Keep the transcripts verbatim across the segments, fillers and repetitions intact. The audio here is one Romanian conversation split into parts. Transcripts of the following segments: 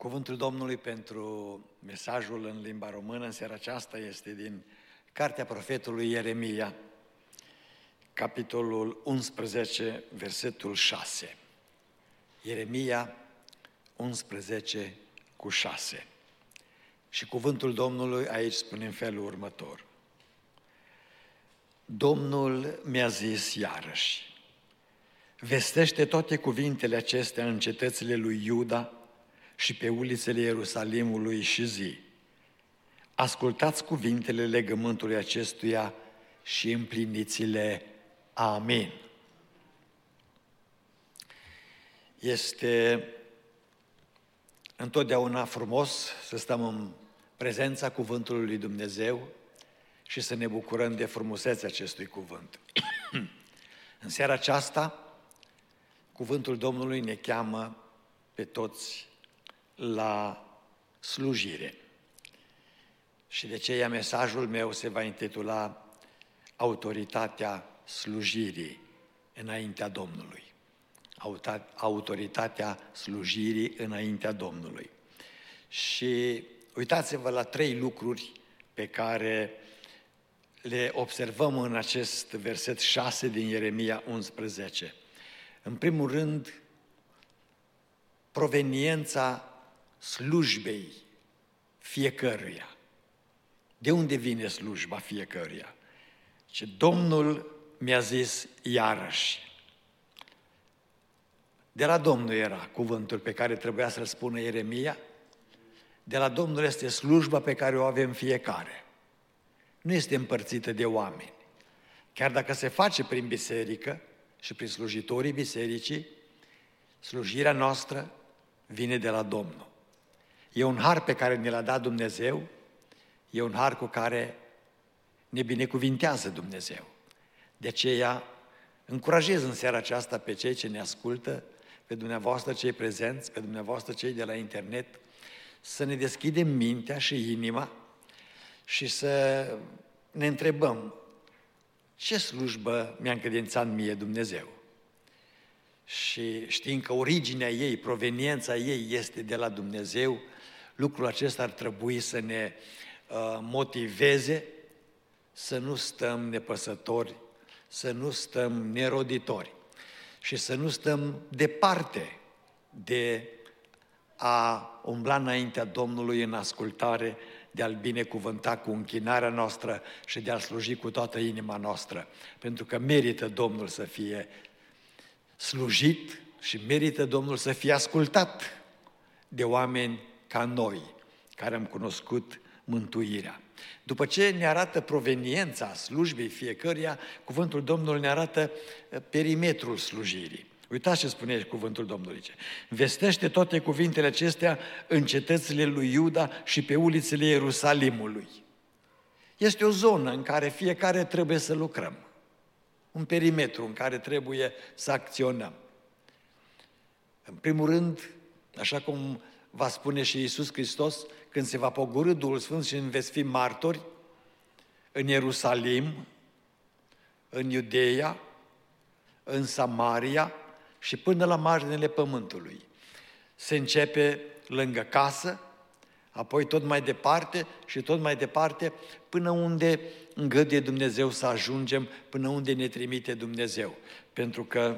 Cuvântul Domnului pentru mesajul în limba română în seara aceasta este din Cartea Profetului Ieremia, capitolul unsprezece, versetul șase. Ieremia unsprezece cu șase. Și cuvântul Domnului aici spune în felul următor. Domnul mi-a zis iarăși, vestește toate cuvintele acestea în cetățile lui Iuda și pe ulițele Ierusalimului și zi. Ascultați cuvintele legământului acestuia și împliniți-le. Amin. Este întotdeauna frumos să stăm în prezența cuvântului lui Dumnezeu și să ne bucurăm de frumusețea acestui cuvânt. În seara aceasta, cuvântul Domnului ne cheamă pe toți la slujire. Și de aceea mesajul meu se va intitula Autoritatea slujirii înaintea Domnului. Autoritatea slujirii înaintea Domnului. Și uitați-vă la trei lucruri pe care le observăm în acest verset șase din Ieremia unsprezece. În primul rând, proveniența slujbei fiecăruia. De unde vine slujba fiecăruia? Și Domnul mi-a zis iarăși. De la Domnul era cuvântul pe care trebuia să-l spună Ieremia. De la Domnul este slujba pe care o avem fiecare. Nu este împărțită de oameni. Chiar dacă se face prin biserică și prin slujitorii bisericii, slujirea noastră vine de la Domnul. E un har pe care ne l-a dat Dumnezeu, e un har cu care ne binecuvintează Dumnezeu. De aceea încurajez în seara aceasta pe cei ce ne ascultă, pe dumneavoastră cei prezenți, pe dumneavoastră cei de la internet, să ne deschidem mintea și inima și să ne întrebăm ce slujbă mi-a încredințat mie Dumnezeu. Și știind că originea ei, proveniența ei este de la Dumnezeu, lucrul acesta ar trebui să ne uh, motiveze să nu stăm nepăsători, să nu stăm neroditori și să nu stăm departe de a umbla înaintea Domnului în ascultare, de a-L binecuvânta cu închinarea noastră și de a-L sluji cu toată inima noastră, pentru că merită Domnul să fie slujit și merită Domnul să fie ascultat de oameni ca noi, care am cunoscut mântuirea. După ce ne arată proveniența slujbei fiecăruia, cuvântul Domnului ne arată perimetrul slujirii. Uitați ce spune cuvântul Domnului. Vestește toate cuvintele acestea în cetățile lui Iuda și pe ulițele Ierusalimului. Este o zonă în care fiecare trebuie să lucrăm. Un perimetru în care trebuie să acționăm. În primul rând, așa cum va spune și Iisus Hristos, când se va pogorî Duhul Sfânt și veți fi martori în Ierusalim, în Iudeea, în Samaria și până la marginile pământului. Se începe lângă casă, apoi tot mai departe și tot mai departe, până unde îngăduie Dumnezeu să ajungem, până unde ne trimite Dumnezeu. Pentru că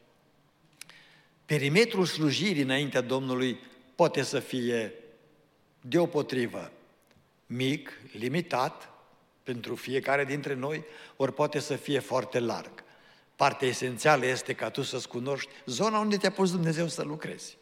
perimetrul slujirii înaintea Domnului poate să fie deopotrivă mic, limitat, pentru fiecare dintre noi, ori poate să fie foarte larg. Partea esențială este ca tu să-ți cunoști zona unde te-a pus Dumnezeu să lucrezi.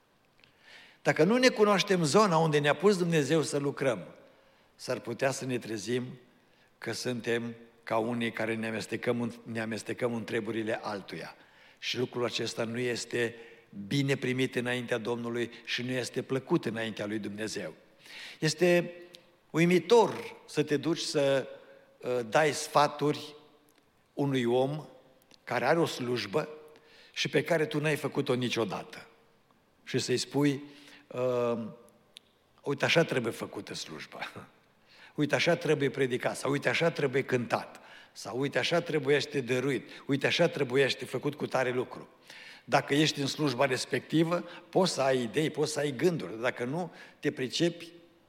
Dacă nu ne cunoaștem zona unde ne-a pus Dumnezeu să lucrăm, s-ar putea să ne trezim că suntem ca unii care ne amestecăm, ne amestecăm în treburile altuia. Și lucrul acesta nu este bine primit înaintea Domnului și nu este plăcut înaintea lui Dumnezeu. Este uimitor să te duci să uh, dai sfaturi unui om care are o slujbă și pe care tu n-ai făcut-o niciodată. Și să-i spui, uh, uite așa trebuie făcută slujba, uite așa trebuie predicat, sau uite așa trebuie cântat, sau uite așa trebuiește dăruit, uite așa trebuiește făcut cu tare lucru. Dacă ești în slujba respectivă, poți să ai idei, poți să ai gânduri. Dacă nu, te pricepi,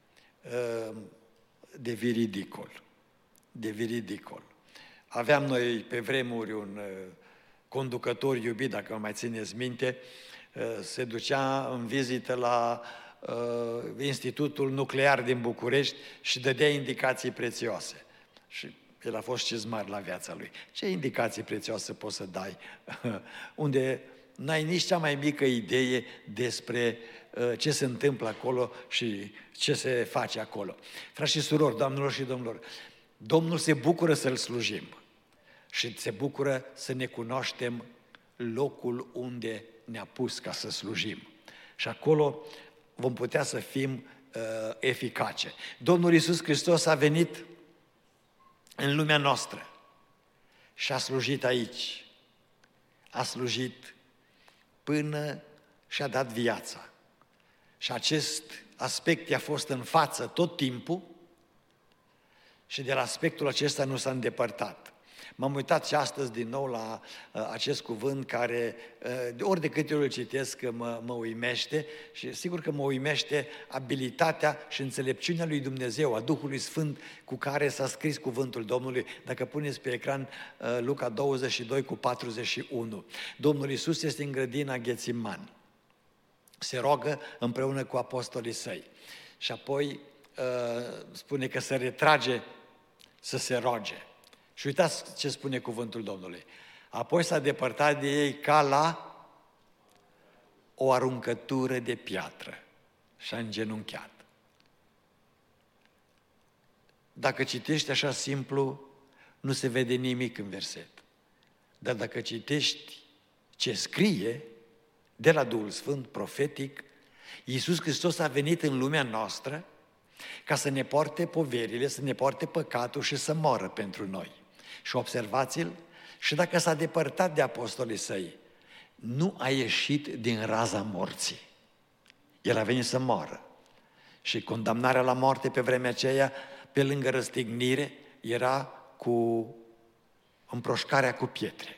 devii ridicol. Devii ridicol. Aveam noi pe vremuri un conducător iubit, dacă mă mai țineți minte, se ducea în vizită la Institutul Nuclear din București și dădea indicații prețioase. Și el a fost cizmar la viața lui. Ce indicații prețioase poți să dai unde n-ai nici cea mai mică idee despre ce se întâmplă acolo și ce se face acolo? Frați și surori, doamnelor și domnilor, Domnul se bucură să-L slujim și se bucură să ne cunoaștem locul unde ne-a pus ca să slujim. Și acolo vom putea să fim uh, eficace. Domnul Iisus Hristos a venit în lumea noastră și a slujit aici. A slujit până și-a dat viața. Și acest aspect i-a fost în față tot timpul și de la aspectul acesta nu s-a îndepărtat. M-am uitat și astăzi din nou la uh, acest cuvânt care, uh, ori de câte ori îl citesc, mă, mă uimește și sigur că mă uimește abilitatea și înțelepciunea lui Dumnezeu, a Duhului Sfânt cu care s-a scris cuvântul Domnului. Dacă puneți pe ecran uh, Luca douăzeci și doi cu patruzeci și unu. Domnul Iisus este în grădina Ghețiman. Se roagă împreună cu apostolii săi. Și apoi uh, spune că se retrage să se roage. Și uitați ce spune cuvântul Domnului. Apoi s-a depărtat de ei ca la o aruncătură de piatră și a îngenunchiat. Dacă citești așa simplu, nu se vede nimic în verset. Dar dacă citești ce scrie de la Duhul Sfânt, profetic, Iisus Hristos a venit în lumea noastră ca să ne poarte poverile, să ne poarte păcatul și să moară pentru noi. Și observați-l, și dacă s-a depărtat de apostolii săi, nu a ieșit din raza morții. El a venit să moară. Și condamnarea la moarte pe vremea aceea, pe lângă răstignire, era cu împroșcarea cu pietre.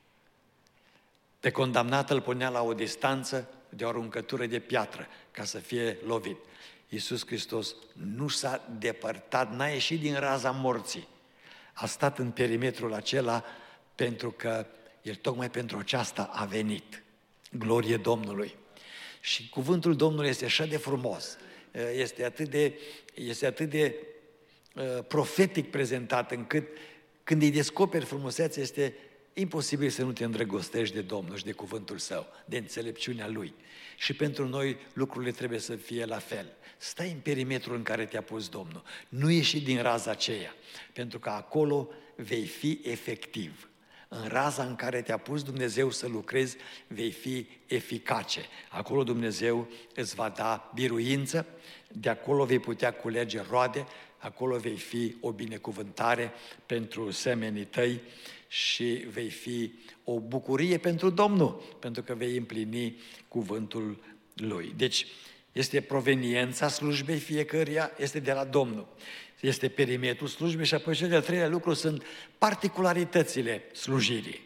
Pe condamnat îl punea la o distanță de o aruncătură de piatră ca să fie lovit. Iisus Hristos nu s-a depărtat, n-a ieșit din raza morții. A stat în perimetrul acela pentru că El tocmai pentru aceasta a venit. Glorie Domnului! Și cuvântul Domnului este așa de frumos, este atât de, este atât de uh, profetic prezentat, încât când îi descoperi frumusețea, este imposibil să nu te îndrăgostești de Domnul și de cuvântul Său, de înțelepciunea Lui. Și pentru noi lucrurile trebuie să fie la fel. Stai în perimetrul în care te-a pus Domnul. Nu ieși din raza aceea, pentru că acolo vei fi efectiv. În raza în care te-a pus Dumnezeu să lucrezi, vei fi eficace. Acolo Dumnezeu îți va da biruință, de acolo vei putea culege roade, acolo vei fi o binecuvântare pentru semenii tăi și vei fi o bucurie pentru Domnul, pentru că vei împlini cuvântul Lui. Deci, este proveniența slujbei fiecăruia, este de la Domnul. Este perimetrul slujbei și apoi cel de-al treilea lucru sunt particularitățile slujirii.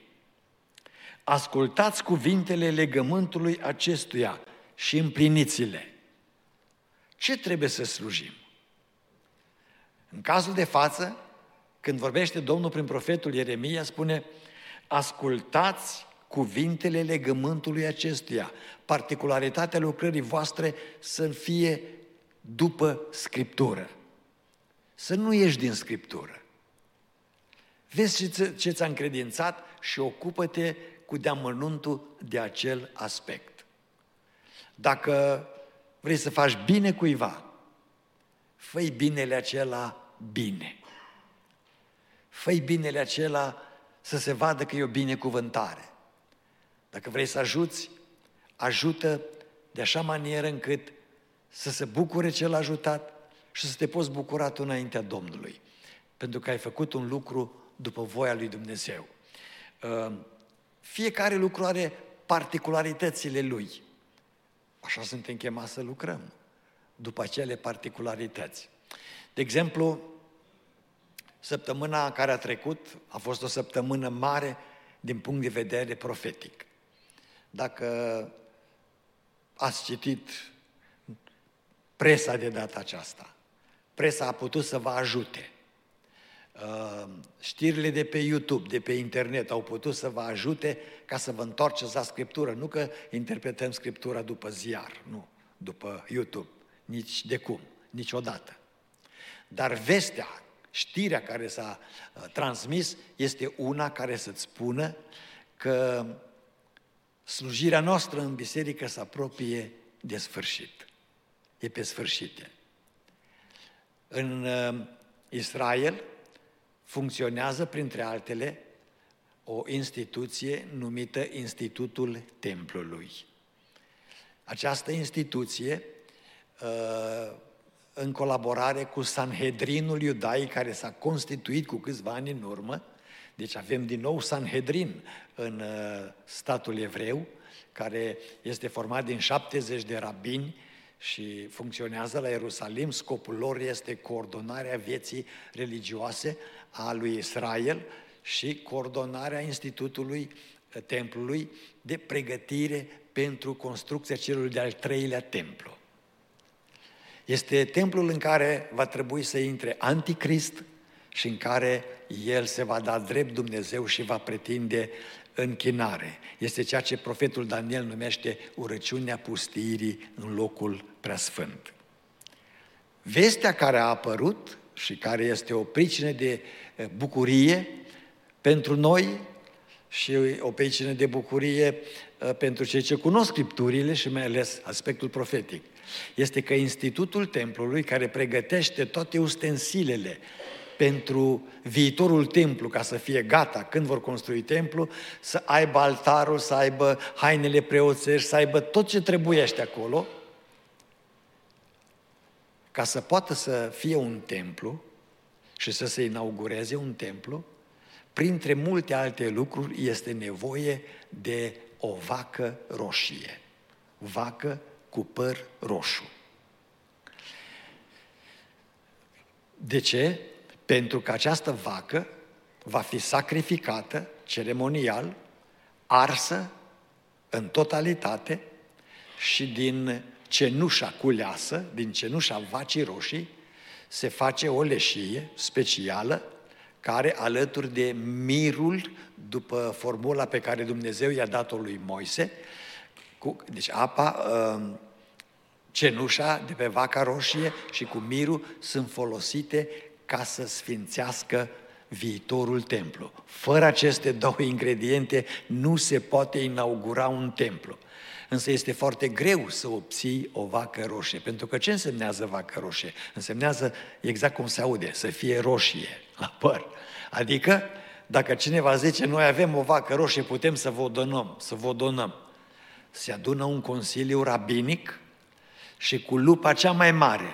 Ascultați cuvintele legământului acestuia și împliniți-le. Ce trebuie să slujim? În cazul de față, când vorbește Domnul prin profetul Ieremia, spune: ascultați cuvintele legământului acestuia. Particularitatea lucrării voastre să fie după Scriptură. Să nu ieși din Scriptură. Vezi ce ți-a încredințat și ocupă-te cu deamănuntul de acel aspect. Dacă vrei să faci bine cuiva, fă-i binele acela bine. Fă-i binele acela să se vadă că e o binecuvântare. Dacă vrei să ajuți, ajută de așa manieră încât să se bucure cel ajutat și să te poți bucura tu înaintea Domnului, pentru că ai făcut un lucru după voia lui Dumnezeu. Fiecare lucru are particularitățile lui. Așa suntem chemați să lucrăm, după acele particularități. De exemplu, săptămâna care a trecut a fost o săptămână mare din punct de vedere profetic. Dacă ați citit presa de data aceasta, presa a putut să vă ajute. Știrile de pe YouTube, de pe internet au putut să vă ajute ca să vă întoarceți la Scriptură. Nu că interpretăm Scriptura după ziar, nu, după YouTube, nici de cum, niciodată. Dar vestea, știrea care s-a transmis este una care să-ți spună că slujirea noastră în biserică se apropie de sfârșit. E pe sfârșite. În Israel funcționează, printre altele, o instituție numită Institutul Templului. Această instituție, în colaborare cu Sanhedrinul iudaic, care s-a constituit cu câțiva ani în urmă, deci avem din nou Sanhedrin în statul evreu, care este format din șaptezeci de rabini și funcționează la Ierusalim. Scopul lor este coordonarea vieții religioase a lui Israel și coordonarea Institutului Templului de pregătire pentru construcția celui de-al treilea templu. Este templul în care va trebui să intre Anticrist și în care el se va da drept Dumnezeu și va pretinde închinare. Este ceea ce profetul Daniel numește urăciunea pustiirii în locul preasfânt. Vestea care a apărut și care este o pricină de bucurie pentru noi și o pricină de bucurie pentru cei ce cunosc Scripturile și mai ales aspectul profetic, este că Institutul Templului, care pregătește toate ustensilele pentru viitorul templu, ca să fie gata când vor construi templu, să aibă altarul, să aibă hainele preoțești, să aibă tot ce trebuiește acolo, ca să poată să fie un templu și să se inaugureze un templu, printre multe alte lucruri este nevoie de o vacă roșie, vacă cu păr roșu. De ce? Pentru că această vacă va fi sacrificată ceremonial, arsă în totalitate și din cenușa culeasă, din cenușa vacii roșii, se face o leșie specială care, alături de mirul, după formula pe care Dumnezeu i-a dat-o lui Moise, cu, deci apa, cenușa de pe vaca roșie și cu mirul sunt folosite ca să sfințească viitorul templu. Fără aceste două ingrediente nu se poate inaugura un templu. Însă este foarte greu să obții o vacă roșie. Pentru că ce însemnează vacă roșie? Însemnează exact cum se aude, să fie roșie la păr. Adică, dacă cineva zice, noi avem o vacă roșie, putem să vă o donăm, să vă o donăm. Se adună un consiliu rabinic și cu lupa cea mai mare,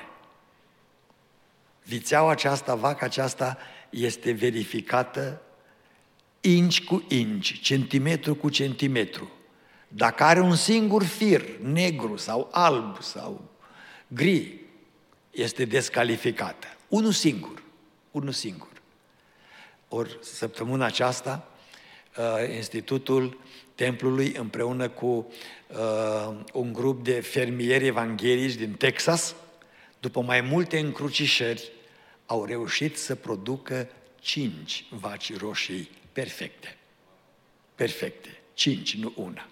vițeaua aceasta, vaca aceasta, este verificată inci cu inci, centimetru cu centimetru. Dacă are un singur fir, negru sau alb sau gri, este descalificată. Unul singur, unul singur. Ori săptămâna aceasta, Institutul Templului, împreună cu un grup de fermieri evanghelici din Texas, după mai multe încrucișări, au reușit să producă cinci vaci roșii perfecte. Perfecte. Cinci, nu una.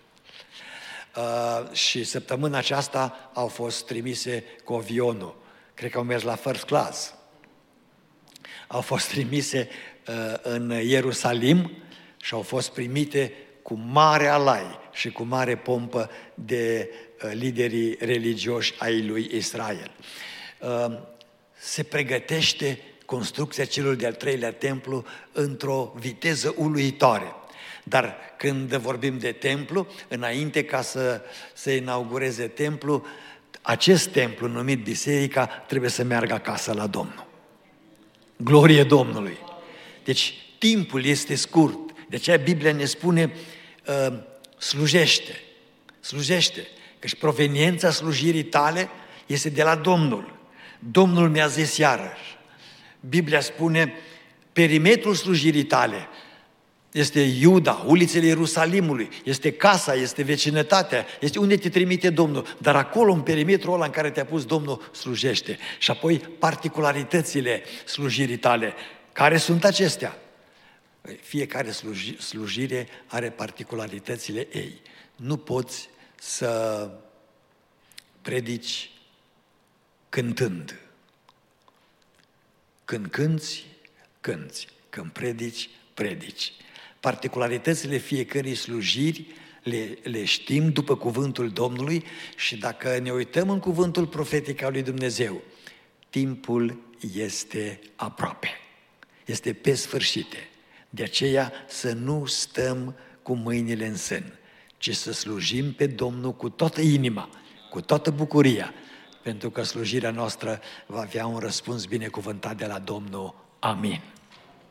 Uh, și săptămâna aceasta au fost trimise cu avionul. Cred că au mers la first class. Au fost trimise uh, în Ierusalim și au fost primite cu mare alai și cu mare pompă de uh, liderii religioși ai lui Israel. Uh, se pregătește construcția celor de-al treilea templu într-o viteză uluitoare. Dar când vorbim de templu, înainte ca să se inaugureze templu, acest templu numit biserica trebuie să meargă acasă la Domnul. Glorie Domnului! Deci timpul este scurt. De aceea Biblia ne spune uh, slujește, slujește, căci proveniența slujirii tale este de la Domnul. Domnul mi-a zis iarăși. Biblia spune perimetrul slujirii tale este Iuda, ulițele Ierusalimului, este casa, este vecinătatea, este unde te trimite Domnul. Dar acolo, în perimetrul ăla în care te-a pus Domnul, slujește. Și apoi particularitățile slujirii tale. Care sunt acestea? Fiecare sluji, slujire are particularitățile ei. Nu poți să predici cântând. Când cânți, cânți. Când predici, predici. Particularitățile fiecărei slujiri le, le știm după cuvântul Domnului și dacă ne uităm în cuvântul profetic al lui Dumnezeu, timpul este aproape. Este pe sfârșite. De aceea să nu stăm cu mâinile în sân, ci să slujim pe Domnul cu toată inima, cu toată bucuria, pentru că slujirea noastră va avea un răspuns binecuvântat de la Domnul. Amin.